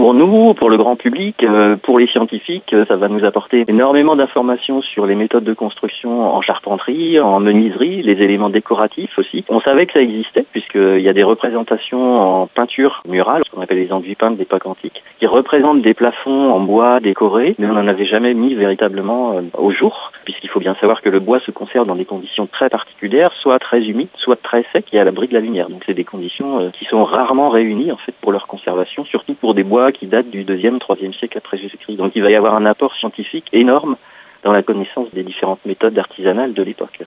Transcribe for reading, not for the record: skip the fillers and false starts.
Pour nous, pour le grand public, pour les scientifiques, ça va nous apporter énormément d'informations sur les méthodes de construction en charpenterie, en menuiserie, les éléments décoratifs aussi. On savait que ça existait puisqu'il y a des représentations en peinture murale, ce qu'on appelle les enduits peints de l'époque antique, qui représentent des plafonds en bois décorés, mais on n'en avait jamais mis véritablement au jour, puisqu'il faut bien savoir que le bois se conserve dans des conditions très particulières, soit très humides, soit très secs et à l'abri de la lumière. Donc c'est des conditions qui sont rarement réunies en fait pour leur conservation, surtout pour des bois qui datent du 2e, 3e siècle après Jésus-Christ. Donc il va y avoir un apport scientifique énorme dans la connaissance des différentes méthodes artisanales de l'époque.